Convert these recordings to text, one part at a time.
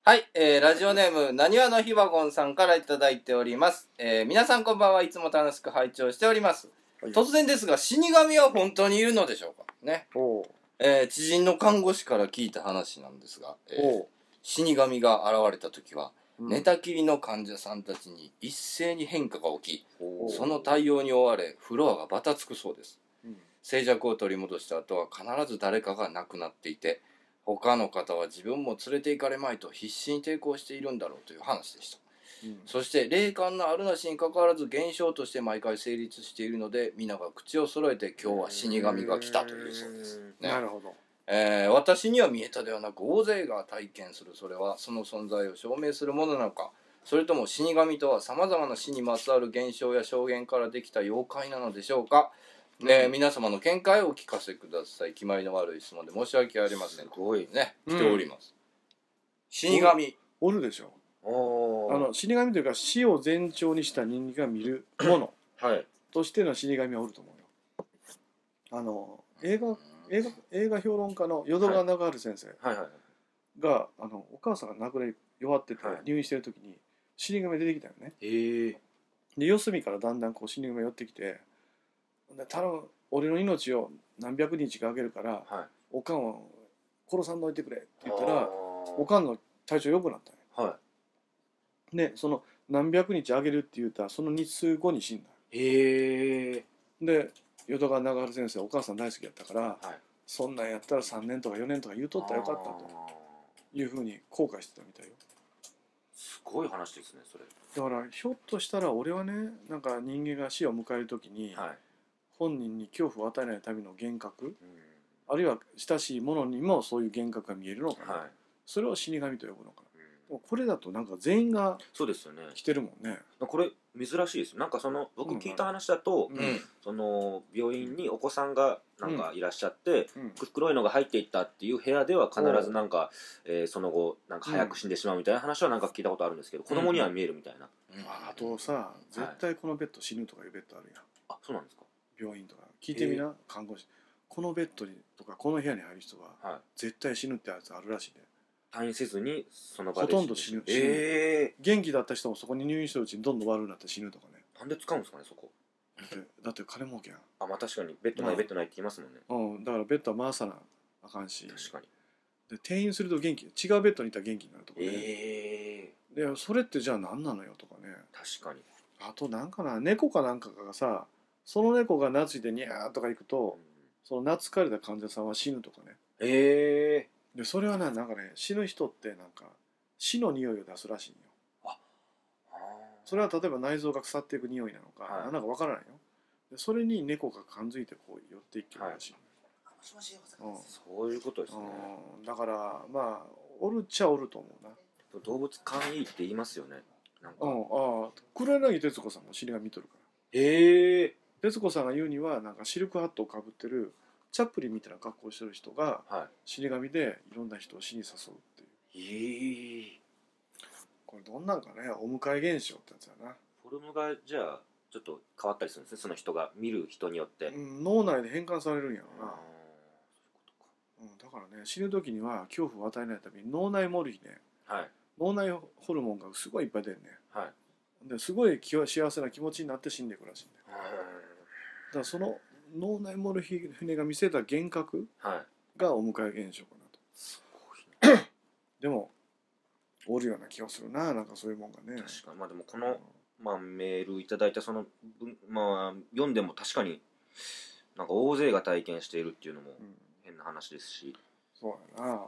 はい、ラジオネームなにわのひばごんさんからいただいております。皆さんこんばんは。いつも楽しく拝聴しております。 はい、 突然ですが、死神は本当にいるのでしょうかね。知人の看護師から聞いた話なんですが、死神が現れた時は、寝たきりの患者さんたちに一斉に変化が起き、その対応に追われフロアがバタつくそうです。静寂を取り戻した後は必ず誰かが亡くなっていて、他の方は自分も連れて行かれまいと必死に抵抗しているんだろうという話でした。そして霊感のあるなしにかかわらず現象として毎回成立しているので、皆が口を揃えて今日は死神が来たというそうです、ね。 なるほど。 私には見えたではなく大勢が体験する、それはその存在を証明するものなのか、それとも死神とはさまざまな死にまつわる現象や証言からできた妖怪なのでしょうか。皆様の見解をお聞かせください。決まりの悪い質問で申し訳ありません。すごいね、来ております。死神おるでしょ。死神というか死を前兆にした人間が見るものとしての死神はおると思うよ。映画評論家の淀川長治先生がお母さんが亡くなり弱ってて入院してる時に死神出てきたよね。で四隅からだんだんこう死神が寄ってきて、頼む、俺の命を何百日かあげるから、おかんを殺さんといてくれって言ったら、おかんの体調良くなったね。でその何百日あげるって言ったらその日数後に死んだ。で淀川長治先生お母さん大好きやったから、そんなんやったら3年とか4年とか言うとったらよかったというふうに後悔してたみたいよ。 すごい話ですねそれ。 だからひょっとしたら俺はね、なんか人間が死を迎える時に、本人に恐怖を与えないための幻覚、あるいは親しい者にもそういう幻覚が見えるのかな、それを死神と呼ぶのかな。これだとなんか全員が来てるもんね。 これ珍しいです。なんかその僕聞いた話だと、その病院にお子さんがなんかいらっしゃって、黒いのが入っていったっていう部屋では必ずなんか、その後なんか早く死んでしまうみたいな話はなんか聞いたことあるんですけど、子供には見えるみたいな。 あとさ、絶対このベッド死ぬとかいうベッドあるやん。 あ、そうなんですか。 病院とか聞いてみな、看護師。このベッドにとかこの部屋に入る人は絶対死ぬってやつあるらしいね。 退院せずにその場でほとんど死ぬ。元気だった人もそこに入院してるうちにどんどん悪くなって死ぬとかね。 なんで使うんですかねそこ。 だって金儲けやん。 まあ確かにベッドないベッドないって言いますもんね。 だからベッドは回さなあかんし。 確かに。 で転院すると元気、違うベッドにいたら元気になるとかね。でそれってじゃあ何なのよとかね。 確かに。 あとなんかな、猫かなんかがさ、その猫が懐いてニャーとか行くと、その懐かれた患者さんは死ぬとかね。でそれはなんかね、死ぬ人ってなんか死の匂いを出すらしいんよ。それは例えば内臓が腐っていく匂いなのか、なんかわからないよ。でそれに猫が感づいてこう寄っていけるらしい。 そういうことですね。 だからまあおるっちゃおると思うな。 動物勘いいって言いますよね。なんか黒柳徹子さんも死神見とるから。徹子さんが言うにはなんかシルクハットをかぶってるチャップリンみたいな格好をしてる人が死神でいろんな人を死に誘うっていう。これどんなんかね、お迎え現象ってやつやな。 フォルムがじゃあちょっと変わったりするんですね、その人が見る人によって。 脳内で変換されるんやろな。だからね、死ぬ時には恐怖を与えないために脳内モルヒネ、脳内ホルモンがすごいいっぱい出るね。ですごい幸せな気持ちになって死んでいくらしいんだよ。だからその脳内モルヒネが見せた幻覚がお迎え現象かなと。でもおるような気がするな、なんかそういうもんがね。 確かに。まあでもこの、メールいただいたその読んでも確かになんか大勢が体験しているっていうのも変な話ですし。 そうやな。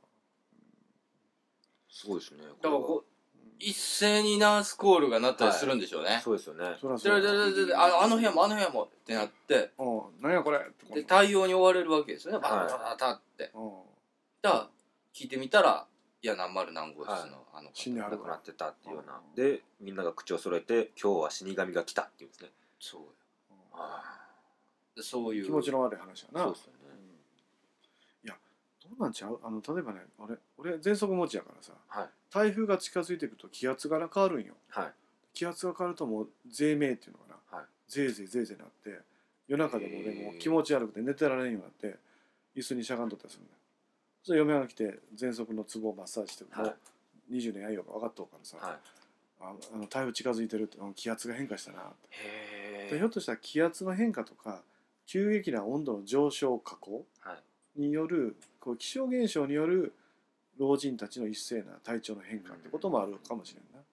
すごいですね。 だから一斉にナースコールが鳴ったりするんでしょうね。 そうですよね。 あの部屋もあの部屋もってなって、 何やこれで対応に追われるわけですよね。バタバタバタって。じゃあ聞いてみたら、いや何丸何号室の死んで亡くなってたっていうような。でみんなが口を揃えて今日は死神が来たっていうんですね。 そうよ。そういう気持ちの悪い話やな。 そうですよね。 いやどうなんちゃう、例えばね、俺喘息持ちやからさ、台風が近づいていくと気圧が変わるんよ。気圧が変わるともうぜいめいっていうのかな、ぜいぜいぜいぜいなって夜中でも俺も気持ち悪くて寝てられんようになって椅子にしゃがんとったりするんだよ。それ嫁が来て喘息のツボをマッサージしても 20年やりようか分かっとうからさ、はい、台風近づいてるって気圧が変化したなって。ひょっとしたら気圧の変化とか急激な温度の上昇下降による、こう気象現象による老人たちの一斉な体調の変化ってこともあるかもしれんな。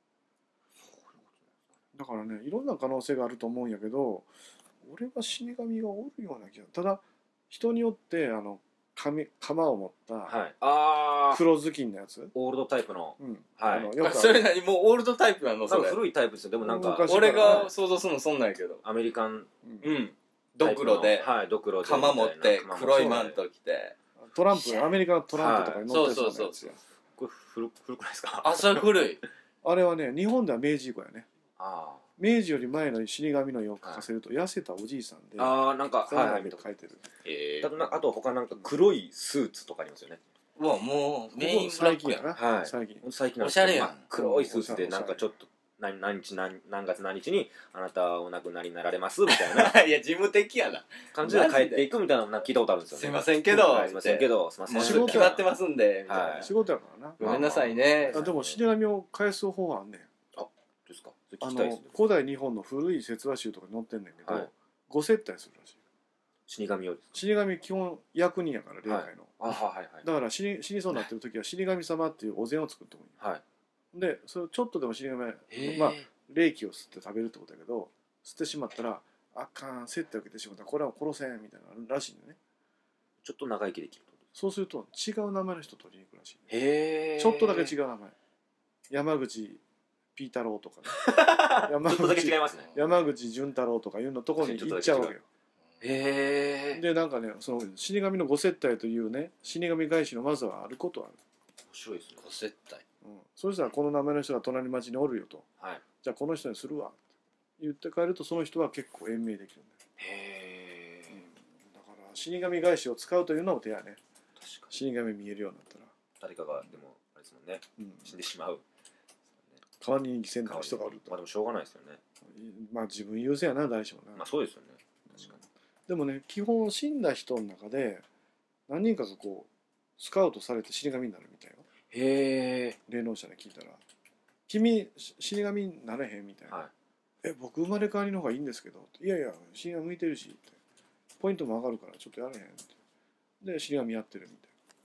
だからね、いろんな可能性があると思うんやけど、俺は死神がおるような気が。ただ人によって鎌を持った黒ずきんのやつ、 オールドタイプの、 それ何もうオールドタイプなの？それ古いタイプですよ。でもなんか俺が想像するのそんなんやけど、 アメリカンドクロで鎌持って黒いマント着て、 トランプ、アメリカのトランプとかに乗ってそうなやつや。 これ古くないですか？ あ、それ古い。あれはね、日本では明治以降やね。明治より前の死神の絵を描かせると痩せたおじいさんで、 なんか書いてる。 あと他なんか黒いスーツとかありますよね。 もうメイン最近やな。 最近おしゃれやん。 黒いスーツでなんかちょっと何月何日にあなたはお亡くなりになられますみたいな。 いや事務的やな感じで帰っていくみたいなの聞いたことあるんですよね。 すいませんけど、 すいませんけど、すいません。 仕事決まってますんで。 仕事やからな。 ごめんなさいね。 でも死神を返す方法あんねん。 ですか？ 古代日本の古い説話集とかに載ってんねんけど、5接待するらしい。 死神をですか？ 死神基本役人やから、霊界の。だから死にそうになってる時は死神様っていうお膳を作ってもいい。でそれちょっとでも死神、霊気を吸って食べるってことだけど、吸ってしまったらあかん、接待を受けてしまったらこれは殺せんみたいなのらしいんだね。 ちょっと長生きできる。 そうすると違う名前の人取りに行くらしい。 ちょっとだけ違う名前。山口ピー太郎とかね。ちょっとだけ違いますね。 山口潤太郎とかいうのところに行っちゃうわけよ。でなんかね、その死神のご接待というね、死神返しのまずはあることはある。 面白いですね。 ご接待。 そしたらこの名前の人が隣町におるよと。じゃあこの人にするわって言って帰ると、その人は結構延命できるんだよ。だから死神返しを使うというのも手やね。死神見えるようになったら。 誰かがでもあれですもんね。死んでしまう。 代わりに犠牲になる人がおると。 でもしょうがないですよね。 自分優先やな、誰しもな。 そうですよね。確かに。 でもね、基本死んだ人の中で何人かがこうスカウトされて死神になるみたいよ。霊能者に聞いたら「君死神になれへん」みたいな「僕生まれ変わりの方がいいんですけど」いやいや死神向いてるし」って「ポイントも上がるからちょっとやれへん」ってで死神やってるみ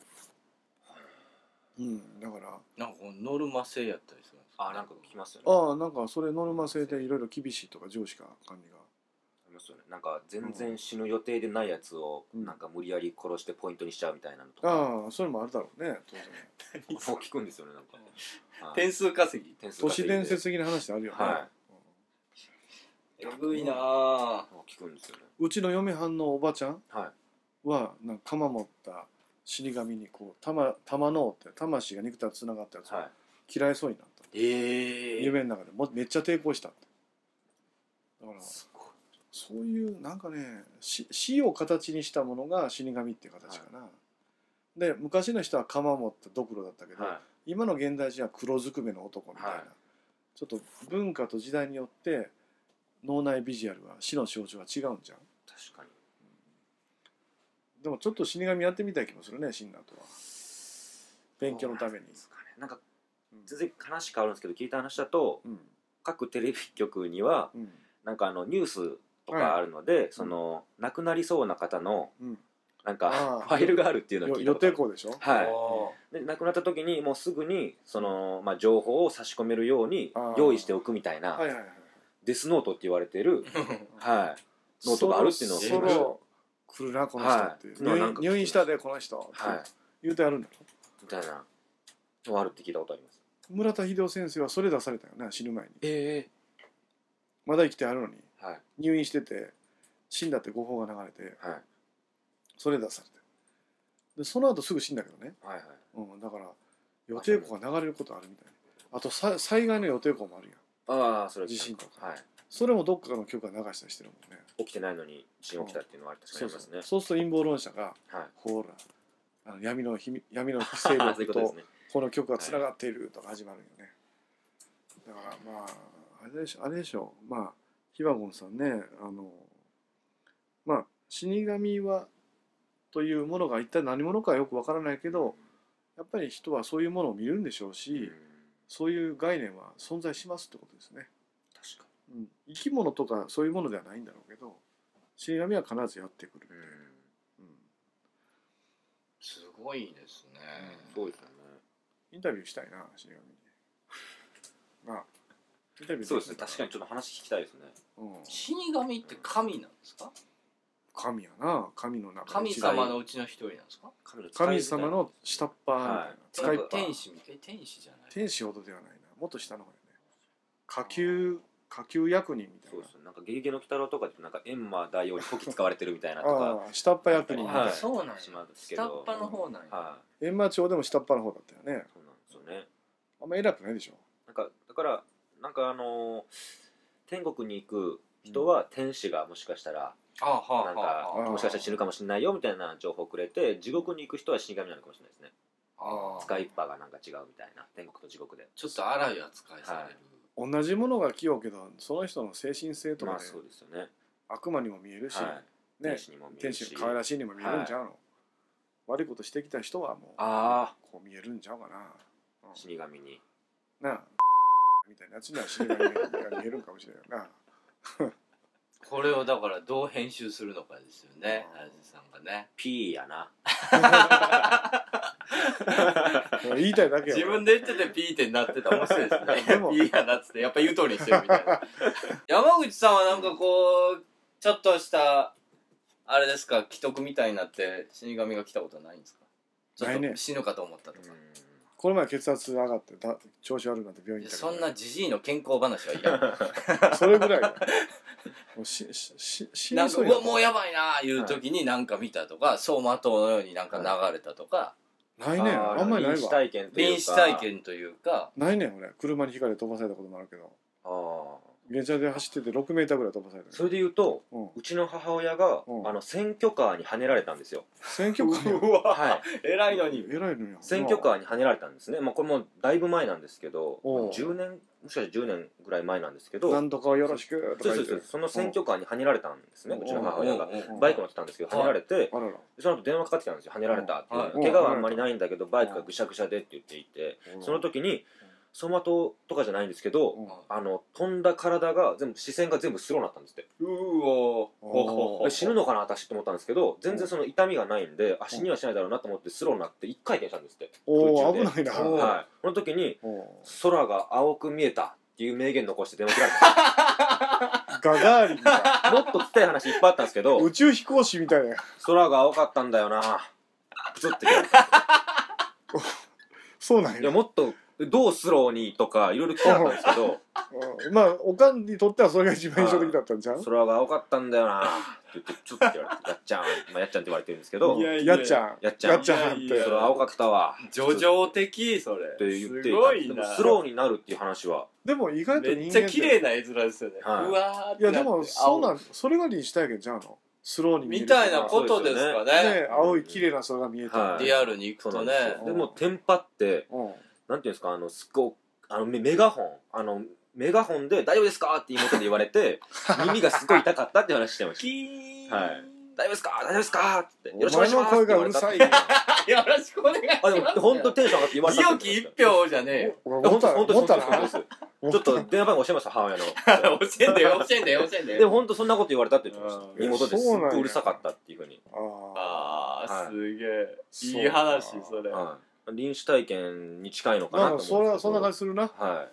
たいな。だからなんかノルマ制やったりするんですか？ なんか聞きますよね。 なんかそれノルマ制でいろいろ厳しいとか、上司が管理がなんか全然死ぬ予定でないやつをなんか無理やり殺してポイントにしちゃうみたいなのとか。 それもあるだろうね、当然。 もう聞くんですよね、なんか。 点数稼ぎ。 都市伝説的な話あるよね。 えぐいなぁ。 聞くんですよね。 うちの嫁はんのおばちゃんはなんか鎌持った死神にこう玉のって魂が肉体とつながったやつを嫌いそうになった。夢の中でめっちゃ抵抗したって。だからそういうなんかね、死を形にしたものが死神っていう形かな。で昔の人は鎌持ったドクロだったけど、今の現代人は黒ずくめの男みたいな、ちょっと文化と時代によって脳内ビジュアルは死の象徴は違うんじゃん。 確かに。 でもちょっと死神やってみたい気もするね、死んだ後は。勉強のために。 なんか全然話変わるんですけど、聞いた話だと、各テレビ局にはなんかニュースとかあるので、その亡くなりそうな方のなんかファイルがあるっていうのを聞いたことある。 予定校でしょ。 で亡くなった時にもうすぐにその情報を差し込めるように用意しておくみたいなデスノートって言われているノートがあるっていうのをそろ来るなこの人って入院したでこの人言うてあるんだろみたいなのあるって聞いたことあります。 村田秀夫先生はそれ出されたよね、死ぬ前に。まだ生きてあるのに入院してて死んだって誤報が流れて、それ出されて、でその後すぐ死んだけどね。だから予定校が流れることあるみたいな。あと災害の予定校もあるやん。 それ地震とか、それもどっかの局が流したりしてるもんね。 起きてないのに地震起きたっていうのは確かにありますね。 そうすると陰謀論者が、ほら闇の勢力とこの局がつながっているとか始まるよね。だからまああれでしょう。ヒバゴンさんね、死神はというものが一体何者かよくわからないけど、やっぱり人はそういうものを見るんでしょうし、 そういう概念は存在しますってことですね。 確かに、生き物とかそういうものではないんだろうけど、死神は必ずやってくる。 すごいですね。 そうですよね。 インタビューしたいな、死神に。インタビューそうですね。確かにちょっと話聞きたいですね。 死神って神なんですか？ 神やな、神の中神様のうちの一人なんですか？ 神様の下っ端みたいな、使いっぱ天使じゃない？ 天使ほどではないな、もっと下の方やね。下級役人みたいな。 そうですね。なんかゲゲゲの鬼太郎とかでなんか閻魔大王にこき使われてるみたいなとか。 下っ端役人みたいな。 そうなんですけど。下っ端の方なんや。 閻魔町でも下っ端の方だったよね。 そうなんですよね。 あんま偉くないでしょ。 なんかだからなんか天国に行く人は天使がもしかしたらなんかもしかしたら死ぬかもしれないよみたいな情報をくれて、地獄に行く人は死神なのかもしれないですね。使いっぱがなんか違うみたいな、天国と地獄でちょっと荒い扱いされる。 同じものが器用けど、その人の精神性とかでそうですよね。 悪魔にも見えるし、 天使にも見えるし、 天使の可愛らしいにも見えるんちゃうの。悪いことしてきた人はもうこう見えるんちゃうかな。 死神になあみたいなやつには死神が見えるんかもしれないな。 これをだからどう編集するのかですよね、林さんがね。 ピーやな。 言いたいだけや。 自分で言っててピーってなってたら面白いですね。ピーやなっつってやっぱ言う通りにしてるみたいな。山口さんはなんかこうちょっとしたあれですか、既得みたいになって死神が来たことはないんですか？ちょっと死ぬかと思ったとか。 この前血圧上がって調子悪くなって病院に行ったそんなじじいの健康話は嫌。 それぐらいだ。 なんかうわもうやばいなーいう時になんか見たとか、走馬灯のようになんか流れたとか。 ないねん、あんまりないわ。 臨死体験というか。 ないねん俺、車にひかれ飛ばされたこともあるけど。電車で走ってて6メーターぐらい飛ばされた。 それで言うと、うちの母親が選挙カーにはねられたんですよ。 選挙カー？ うわ、はい、偉いのに。 選挙カーにはねられたんですね。まあこれもだいぶ前なんですけど、10年もしかして10年ぐらい前なんですけど、 なんとかよろしくとか言って、 その選挙カーにはねられたんですね。うちの母親がバイク乗ってたんですけどはねられて、その後電話かかってきたんですよ。はねられたっていう。怪我はあんまりないんだけどバイクがぐしゃぐしゃでって言っていて、その時に走馬灯とかじゃないんですけど、飛んだ体が全部視線が全部スローになったんですって。死ぬのかな私と思ったんですけど、全然その痛みがないんで死にはしないだろうなと思ってスローになって1回転したんですって。 おお、危ないな。 はい。この時に空が青く見えたっていう名言残して電話切られた。 ガガーリンみたいな。 もっと聞きたい話いっぱいあったんですけど、 宇宙飛行士みたいな。 空が青かったんだよな。プツって切られた。 そうなんや。 いやもっとどうスローにとかいろいろ聞きたかったんですけど、 まあおかんにとってはそれが一番印象的だったんじゃん。 空が青かったんだよなって言ってちょっと言われて、やっちゃん、まあやっちゃんって言われてるんですけど、 やっちゃんって空青かったわ。 叙情的それ。 って言って、 すごいな。 スローになるっていう話は。 でも意外と人間めっちゃ綺麗な絵面ですよね。うわーって。 いやでもそうなん、それが臨死体験じゃんの。スローに見えるみたいなことですかね。 青い綺麗な空が見えた。 リアルに行くとね。 でもテンパってなんていうんですか、すっごいメガホンで大丈夫ですかって妹で言われて耳がすごい痛かったって話してました。はい。大丈夫ですか大丈夫ですかって。よろしくお願いします。 声がうるさい。 よろしくお願いします。 でも本当テンション上がって言われた。 清き一票じゃねえよ。 本当な。 ちょっと電話番号教えました母親の。 教えんで。 でも本当そんなこと言われたって言ってました。妹ですっごいうるさかったっていうふうに。 ああ、すげえいい話それ。 臨死体験に近いのかなと思うんですけど。 そんな感じするな。 はい。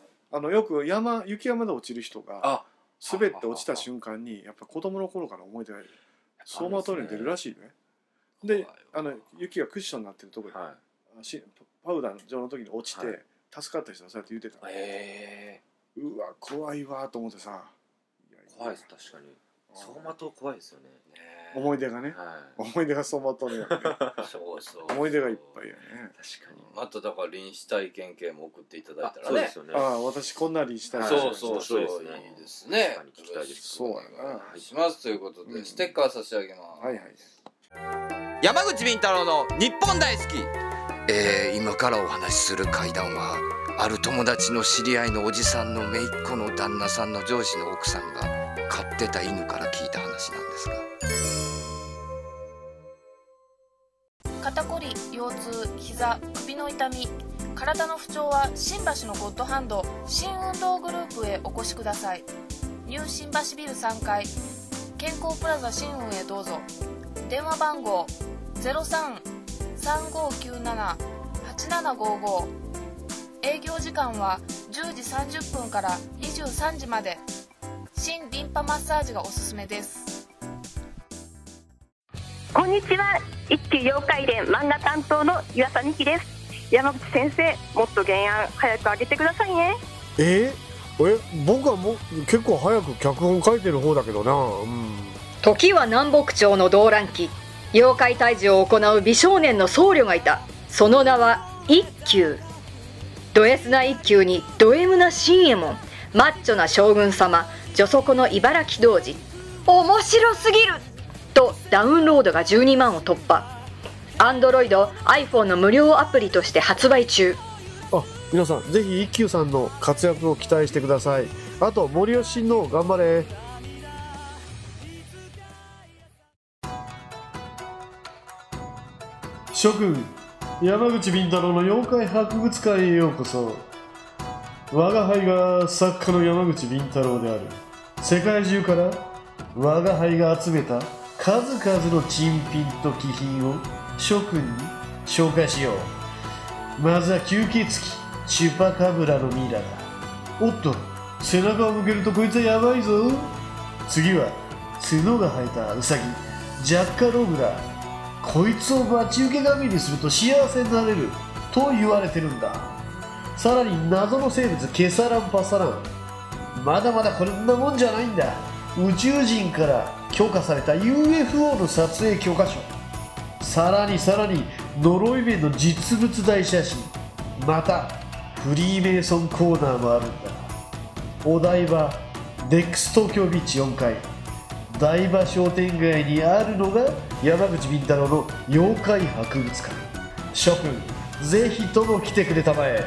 よく雪山で落ちる人が滑って落ちた瞬間にやっぱ子供の頃から思い出が走馬灯に出るらしいね。で雪がクッションになってるところでパウダー状の時に落ちて助かった人はそうやって言ってた。うわ怖いわと思ってさ。 怖いです確かに。走馬灯怖いですよね。 思い出がね、思い出が走馬灯にそう思い出がいっぱいやね。 確かに。 まただから臨死体験系も送っていただいたらね。 私こんな臨死体験。 そういいですね。 聞きたいです。 そうやな。しますということでステッカー差し上げます。 はいはい。 山口敏太郎の日本大好き。今からお話しする怪談はある友達の知り合いのおじさんの姪っ子の旦那さんの上司の奥さんが飼ってた犬から聞いた話なんですが。 肩こり、腰痛、膝、首の痛み、 体の不調は新橋のゴッドハンド新運動グループへお越しください。ニュー新橋ビル3階健康プラザ新運へどうぞ。電話番号 03-3597-8755。 営業時間は10時30分から23時まで。新リンパマッサージがおすすめです。 こんにちは、一級妖怪伝漫画担当の岩佐美希です。山口先生、もっと原案早く上げてくださいね。 僕はもう結構早く脚本書いてる方だけどな。 時は南北朝の動乱期、妖怪退治を行う美少年の僧侶がいた。その名は一休。ド S な一休にド M な新右衛門、マッチョな将軍様、女底の茨城童子。面白すぎるとダウンロードが12万を突破。Android、iPhone の無料アプリとして発売中。 皆さんぜひ一休さんの活躍を期待してください。あと森吉親王頑張れ。諸君、山口敏太郎の妖怪博物館へようこそ。我が輩が作家の山口敏太郎である。世界中から我が輩が集めた数々の珍品と奇品を諸君に紹介しよう。まずは吸血鬼チュパカブラのミイラだ。おっと、背中を向けるとこいつはやばいぞ。次は角が生えたウサギジャッカログだ。こいつを待ち受け神にすると幸せになれると言われてるんだ。さらに謎の生物ケサランパサラン。まだまだこんなもんじゃないんだ。宇宙人から許可された UFO の撮影許可書。さらに呪い面の実物大写真。またフリーメイソンコーナーもあるんだ。お台場デックス東京ビーチ4階台場商店街にあるのが山口敏太郎の妖怪博物館。諸君ぜひとも来てくれたまえ。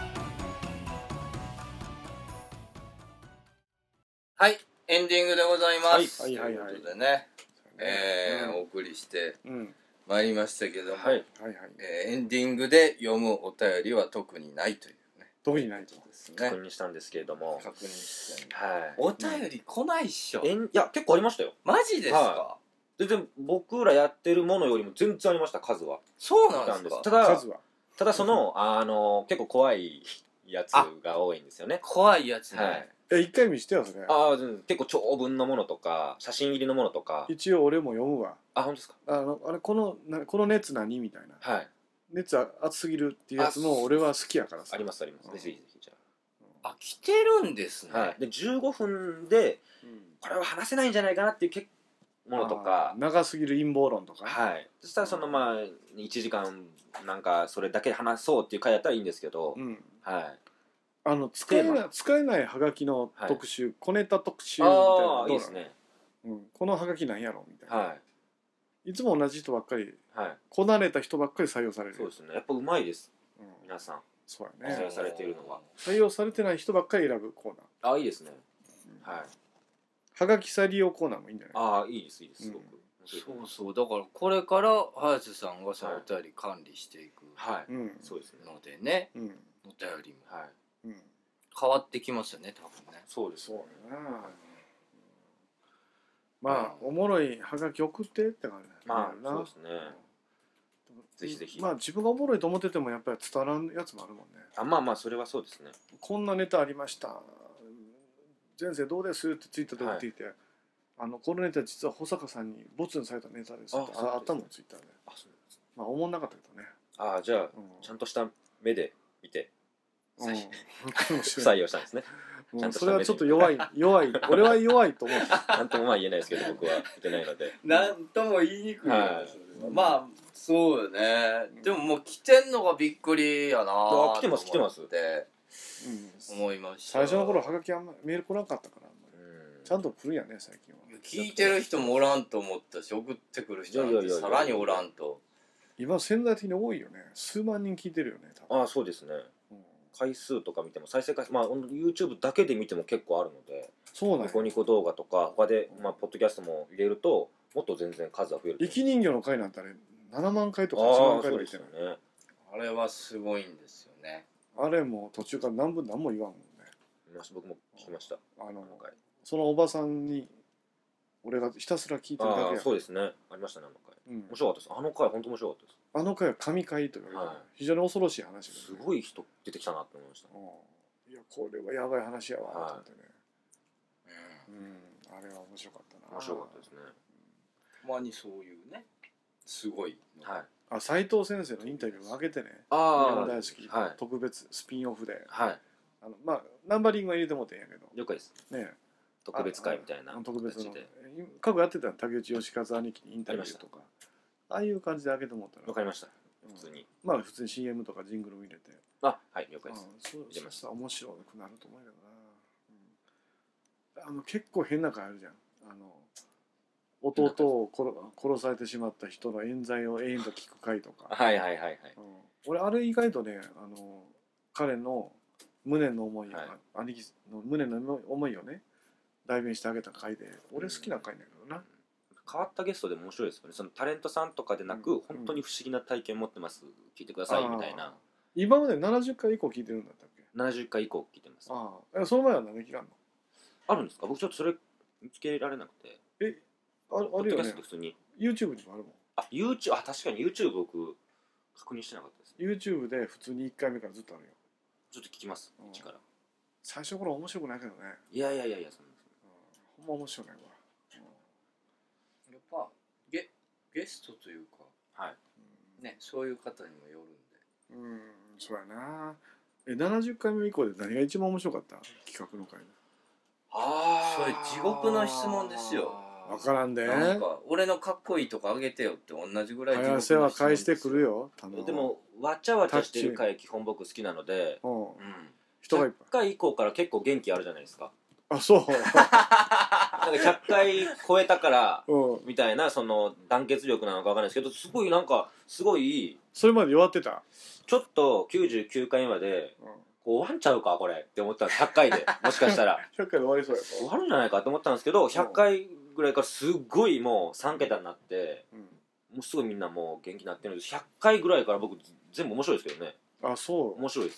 はい、エンディングでございます。 はいということでね、お送りしてまいりましたけども、エンディングで読むお便りは特にないというね。 特にないとですね。 確認したんですけれども。 確認して。お便り来ないっしょ。 いや、結構ありましたよ。 マジですか？ 全然僕らやってるものよりも全然ありました、数は。 そうなんですか？ ただその、結構怖いやつが多いんですよね。 怖いやつね。 一回見してよそれ。 結構長文のものとか写真入りのものとか。 一応俺も読むわ。 本当ですか？ あれこの熱何みたいな。熱熱すぎるっていうやつも俺は好きやからさ。 あります。ぜひぜひじゃあ。来てるんですね。 で15分でこれは話せないんじゃないかなっていうものとか。 長すぎる陰謀論とか。 そしたらその1時間なんかそれだけ話そうっていう回やったらいいんですけど。使えないハガキの特集、小ネタ特集みたいな。いいですね。このハガキなんやろみたいな。いつも同じ人ばっかり、こなれた人ばっかり採用される。 そうですね。やっぱうまいです。皆さん。 そうやね。 採用されているのは。 採用されてない人ばっかり選ぶコーナー。 いいですね。 ハガキ再利用コーナーもいいんじゃない？ いいですすごく。 そうだからこれから早瀬さんがそのお便り管理していくそうですのでね、お便りも変わってきますよね、多分ね。 そうです。 そうやな。まあおもろいハガキ送ってって感じだよな。 そうですね。ぜひぜひ。 自分がおもろいと思っててもやっぱり伝わらんやつもあるもんね。 それはそうですね。 こんなネタありました。前世どうですってツイッターで送っていて、このネタ実は保坂さんにボツにされたネタですってあったもんツイッターで。まあ思んなかったけどね。 じゃあちゃんとした目で見て採用したんですね。 それはちょっと弱い俺は弱いと思う。 なんとも言えないですけど僕は言ってないので。 なんとも言いにくい。まあそうよね。でももう来てんのがびっくりやな。 来てますって思いました。 最初の頃ハガキあんまメール来なかったからちゃんと来るんやね最近は。 聞いてる人もおらんと思ったし、送ってくる人なんてさらにおらんと。 今潜在的に多いよね。数万人聞いてるよね多分。そうですね。回数とか見ても再生回数YouTube だけで見ても結構あるので、ニコニコ動画とか他でポッドキャストも入れるともっと全然数は増える。 生き人形の回なんてあれ7万回とか8万回とか言ってるね。 あれはすごいんですよね。 あれも途中から何も言わんもんね。 僕も聞きました。 そのおばさんに俺がひたすら聞いてるだけや。 そうですね。ありましたね、面白かったです。あの回本当面白かったです。 あの回は神回というか、非常に恐ろしい話です。すごい人出てきたなって思いました。 いや、これはやばい話やわと思ってね。あれは面白かったな。 面白かったですね。 たまにそういうね、すごい。 斉藤先生のインタビューを開けてね。大好き。特別スピンオフで。まあナンバリングは入れてもってんやけど。 了解です。 ね。 特別会みたいな。 特別の。過去やってた竹内義和兄貴にインタビューとか。ああいう感じで開けてもったら。 わかりました。普通に。 まあ普通に CM とかジングルも入れて。 はい、了解です。 入れました。面白くなると思うけどな。結構変な回あるじゃん。弟を殺されてしまった人の冤罪を延々と聞く回とか。俺あれ意外とね、彼の無念の思い、兄貴の無念の思いをね代弁してあげた回で俺好きな回なんだけどな。 変わったゲストでも面白いですよね。そのタレントさんとかでなく、本当に不思議な体験持ってます、聞いてくださいみたいな。 今まで70回以降聞いてるんだったっけ ？70回以降聞いてます。 その前は何聞かんの？ あるんですか？僕ちょっとそれ見つけられなくて。 あるよね。 普通に YouTube にもあるもん。 YouTube、確かに YouTube 僕確認してなかったです。 YouTube で普通に1回目からずっとあるよ。 ちょっと聞きます。一から。 最初から面白くないけどね。 いや、 ほんま面白いわ。 やっぱゲストというか、ね、そういう方にもよるんで。 そうやな。70回目以降で何が一番面白かった企画の回で。 それ地獄の質問ですよ。 分からんで。 なんか俺のかっこいいとかあげてよって同じぐらい地獄の質問。は返してくるよ。 でもわちゃわちゃしてる回基本僕好きなので、 人がいっぱい。 100回以降から結構元気あるじゃないですか。 そう。 なんか100回超えたからみたいなその団結力なのかわかんないですけど、すごいそれまで弱ってた。 ちょっと99回まで終わんちゃうかこれって思ったんです。100回でもしかしたら 100回で終わりそうや終わるんじゃないかと思ったんですけど、100回ぐらいからすっごいもう3桁になって、もうすごいみんなもう元気になってるんです。100回ぐらいから僕全部面白いですけどね。 そう面白いです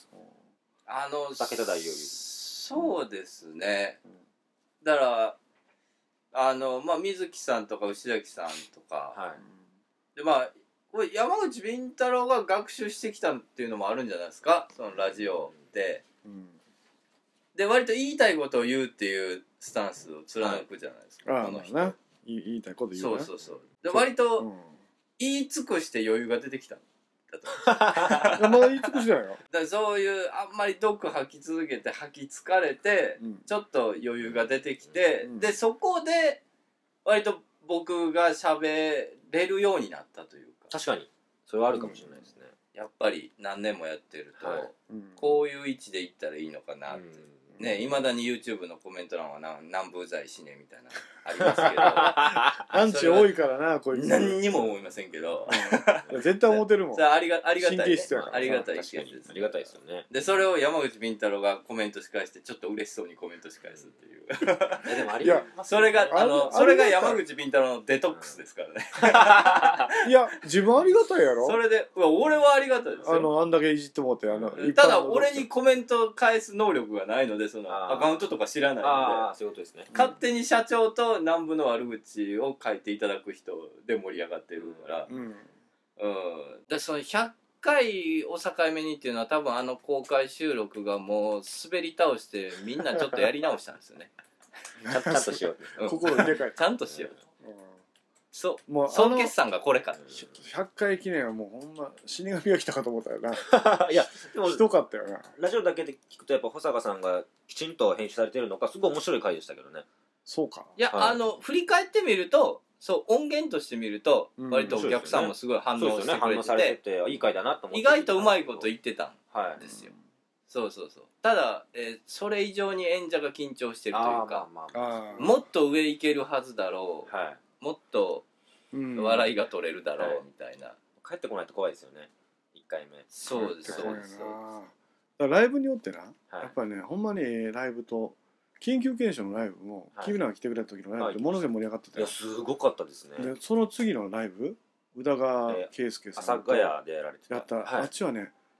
。2桁台より。 そうですね。だから水木さんとか牛崎さんとか、で山口敏太郎が学習してきたっていうのもあるんじゃないですか、そのラジオで。で割と言いたいことを言うっていうスタンスを貫くじゃないですか、この人。 言いたいこと言うな。 そうで割と言い尽くして余裕が出てきた。 まだ言い尽くしてないよ。 だからそういうあんまり毒吐き続けて吐き疲れて、ちょっと余裕が出てきて、でそこで割と僕が喋れるようになったというか。 確かにそれはあるかもしれないですね。 やっぱり何年もやってると、こういう位置でいったらいいのかなってね。いまだに YouTube のコメント欄は南部在死ねみたいなありますけどアンチ多いからな、こいつ。 何にも思いませんけど絶対思ってるもん。 ありがたい、 神経質やから。 ありがたいです。 ありがたいですよね。 でそれを山口敏太郎がコメントし返してちょっと嬉しそうにコメントし返すっていうでもありがたい。 それが山口敏太郎のデトックスですからねいや自分ありがたいやろ。 それで俺はありがたいですよ。 あんだけいじってもってただ俺にコメント返す能力がないので、そのアカウントとか知らないので、 そういうことですね。 勝手に社長と南部の悪口を書いていただく人で盛り上がってるから、でその100回を境目にっていうのは多分公開収録がもう滑り倒してみんなちょっとやり直したんですよねちゃんとしよう。 心入れ替えちゃんとしよう。もう総決算がこれか。 100回記念はもうほんま死神が来たかと思ったよな。 いやでもひどかったよな。 ラジオだけで聞くとやっぱ保坂さんがきちんと編集されてるのかすごい面白い回でしたけどね。 そうか。 いや、振り返ってみると、そう音源として見ると割とお客さんもすごい反応してくれてて、 いい回だなと思って、 意外とうまいこと言ってたんですよ。そうただ、それ以上に演者が緊張してるというか、もっと上行けるはずだろう、もっと笑いが取れるだろうみたいな。 帰ってこないと怖いですよね、1回目。 そうです。 ライブによってな、やっぱりね、ほんまにライブと緊急検証のライブも、君らが来てくれた時のライブってものすごい盛り上がってたよ。 いやすごかったですね。 でその次のライブ、宇田川圭介さん阿佐ヶ谷でやられてたあっちはね、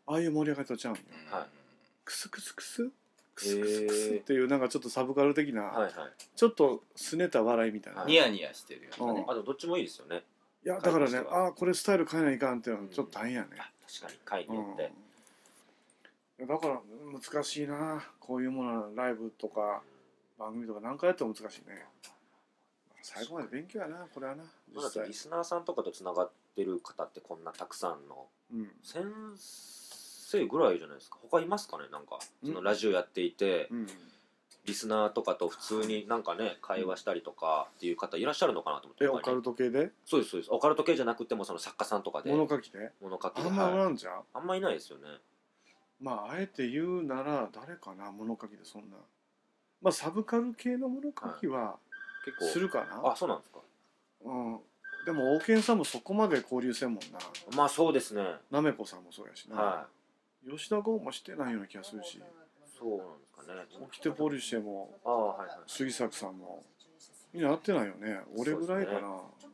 ああいう盛り上がりとちゃうんよ。クスクスクスクスクスクスっていうなんかちょっとサブカル的なちょっとすねた笑いみたいな。 ニヤニヤしてるよね。 あとどっちもいいですよね。 いやだからね、これスタイル変えないかんっていうのはちょっと大変やね。 確かに回によって。 だから難しいな、こういうものライブとか番組とか何回やっても難しいね。最後まで勉強やな、これはな。 だってリスナーさんとかとつながってる方ってこんなたくさんの、先生ぐらいじゃないですか。他いますかね、なんかそのラジオやっていて、リスナーとかと普通になんかね会話したりとかっていう方いらっしゃるのかなと思って。 オカルト系で？ そうですそうです。オカルト系じゃなくてもその作家さんとかで。 物書きで？ 物書きで。 あんまおらんじゃん。 あんまいないですよね。 まああえて言うなら誰かな、物書きでそんな。まあサブカル系の物書きは結構するかな。 あ、そうなんですか。 でも王健さんもそこまで交流せんもんな。 まあそうですね。 なめこさんもそうやしな。吉田剛もしてないような気がするし。 そうなんですかね。 起きてポリシェも杉作さんもみんな会ってないよね。俺ぐらいかな。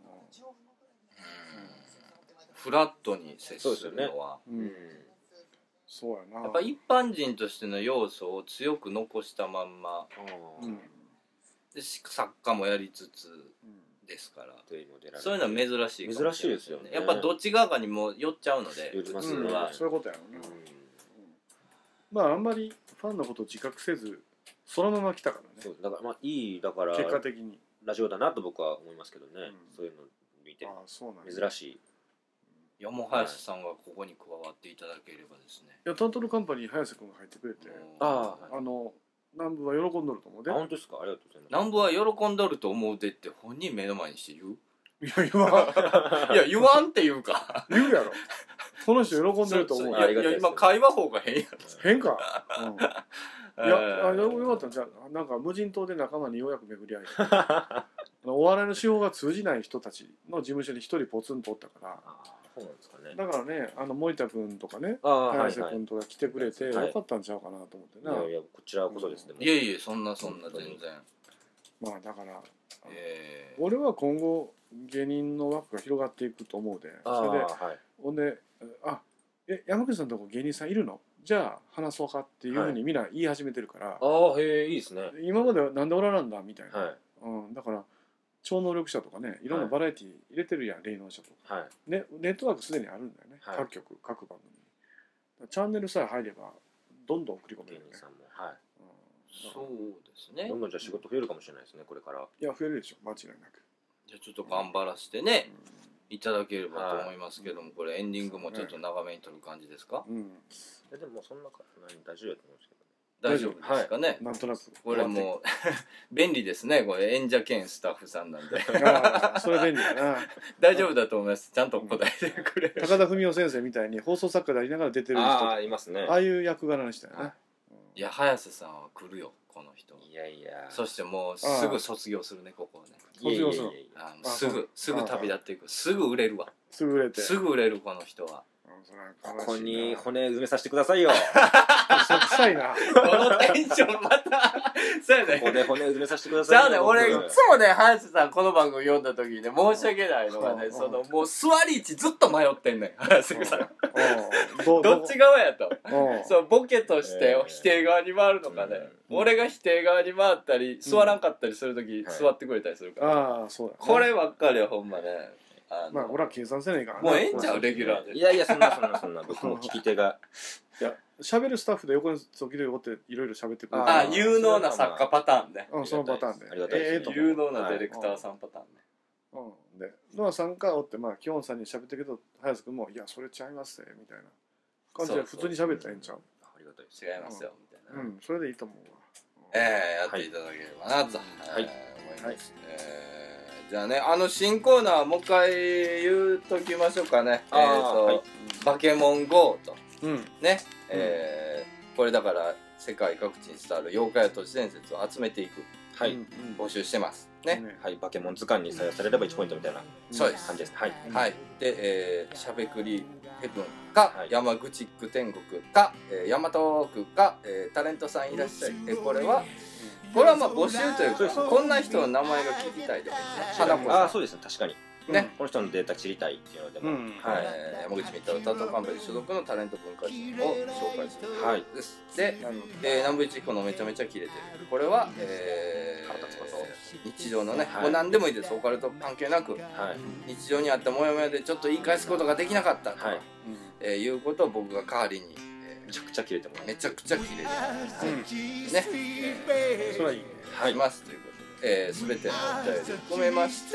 フラットに接するのは。 そうやな。 やっぱ一般人としての要素を強く残したまんま、で作家もやりつつですから、そういうのは珍しい。 珍しいですよね。 やっぱどっち側かにも寄っちゃうので、 そういうことやろね。まああんまりファンのことを自覚せずそのまま来たからね。 だからまあいい、だから結果的にラジオだなと僕は思いますけどね。そういうの見て珍しい。 山林さんがここに加わっていただければですね。 いやタントルカンパニーに早瀬君が入ってくれて、南部は喜んどると思うで。 本当ですか。ありがとうございます。 南部は喜んどると思うでって本人目の前にして言う？ いや言わん。 いや言わんっていうか。 言うやろ。この人喜んでると思う。 いや今会話法が変や。 変か。いやよかったんじゃなんか無人島で仲間にようやく巡り合えて。お笑いの手法が通じない人たちの事務所に一人ポツンとおったから。 そうなんですかね。 だからね、森田君とかね、早瀬君とか来てくれてよかったんちゃうかなと思ってな。 いやこちらこそですね。 いえいえ、そんな全然。 まあだから俺は今後芸人の枠が広がっていくと思うで、それでほんで山口さんのとこ芸人さんいるの？じゃあ話そうかっていうふうにみんな言い始めてるから。 へえ、いいですね。 今まではなんでおらなんだみたいな。だから超能力者とかね、いろんなバラエティー入れてるやん、霊能者とか。ネットワークすでにあるんだよね、各局、各番組。チャンネルさえ入れば、どんどん送り込めるね。 そうですね。 どんどんじゃあ仕事増えるかもしれないですね、これから。 いや、増えるでしょ、間違いなく。 じゃあちょっと頑張らせてね、いただければと思いますけども、これエンディングもちょっと長めに撮る感じですか？ でもそんな大丈夫だと思うんですけど。 大丈夫ですかね。 なんとなくこれも便利ですね。これ演者兼スタッフさんなんで。 それ便利だな。 大丈夫だと思います。ちゃんと答えてくれる。 高田文夫先生みたいに放送作家でありながら出てる人いますね。 ああいう役柄の人やな。 いや早瀬さんは来るよこの人。 いやいや。 そしてもうすぐ卒業するねここね。 卒業する。 すぐ旅立っていく。すぐ売れるわ。 すぐ売れて。 すぐ売れるこの人は。 ここに骨埋めさせてくださいよ。 臭いな。 このテンションまた。そうやね。 ここで骨埋めさせてくださいよ。 じゃあね、俺いつもね、早瀬さんこの番組読んだ時にね、申し訳ないのがね、もう座り位置ずっと迷ってんねん、早瀬さん。どっち側やと。そう、ボケとして否定側に回るのかね。俺が否定側に回ったり、座らんかったりする時、座ってくれたりするから。 ああ、そうだ。 こればっかりはほんまね。 まあ俺は計算せないからもうええんちゃうレギュラーで。 いやいやそんな僕も聞き手がいや喋るスタッフで横に時々おっていろいろ喋ってくれる。 有能な作家パターンね。 そのパターンで有能なディレクターさんパターンね。 でノアさんがおって基本さんに喋ってるけど早瀬君もいやそれちゃいますねみたいな感じで普通に喋ったらええんちゃう。 ありがたい違いますよみたいな。 それでいいと思うわ。やっていただければなと思います。じゃあね、新コーナーもう一回言うときましょうかね。バケモン GO と。ね。これだから世界各地に伝わる妖怪や都市伝説を集めていく。募集してます。ね。 はい、バケモン図鑑に採用されれば1ポイントみたいな感じです。はい。 はい。で、しゃべくりヘブンか、山口ック天国か、大和区か、タレントさんいらっしゃい。これはまあ募集というか、こんな人の名前が聞きたいとか、 花子さん。そうですね、確かに。 ね、この人のデータ知りたいっていうのでも、 山口み太郎タトカンパニー所属のタレント文化人を紹介するということです。で、南部一彦のめちゃめちゃキレてる。これは日常のね、もう何でもいいです。オカルト関係なく、日常にあったモヤモヤでちょっと言い返すことができなかったということを僕が代わりにめちゃくちゃキレてもらう。 めちゃくちゃキレてね、 それはいいね。 はい、ますということで、すべてのお便りを込めまして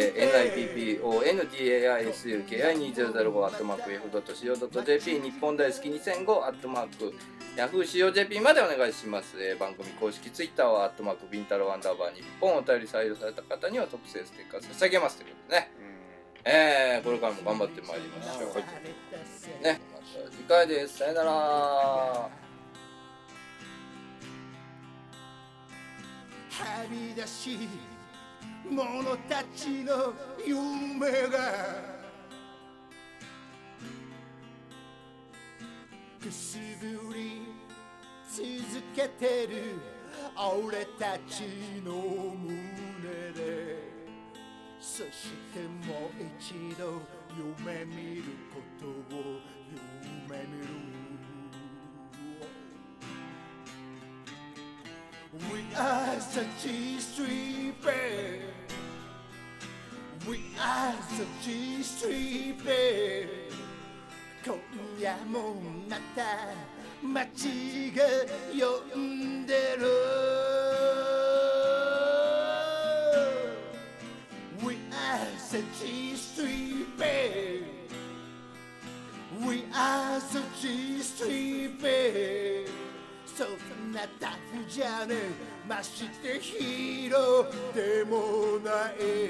、nippondai2005@yahoo.co.jp 日本大好き2005@yahoo.co.jp までお願いします。番組公式ツイッターはビンタロー_日本お便り採用された方には特製ステッカー差し上げますということでね、これからも頑張ってまいりましょう。ね、また次回です。さよなら。はみ出し者たちの夢がくすぶり続けてる俺たちの胸で、そしてもう一度夢見ることを夢見る。We are such a street band. We are such a street band. 今夜もまた街が呼んでる。We are such a street band. We are such a street band. そんなタフじゃねえ、ましてヒーローでもない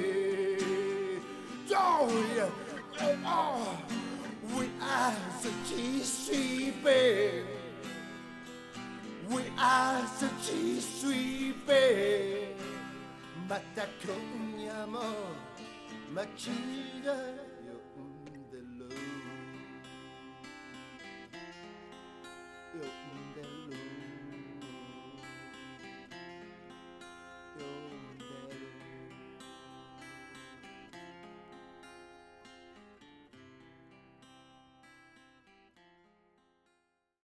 。We are such a street band. We are such a street band. また今夜も街が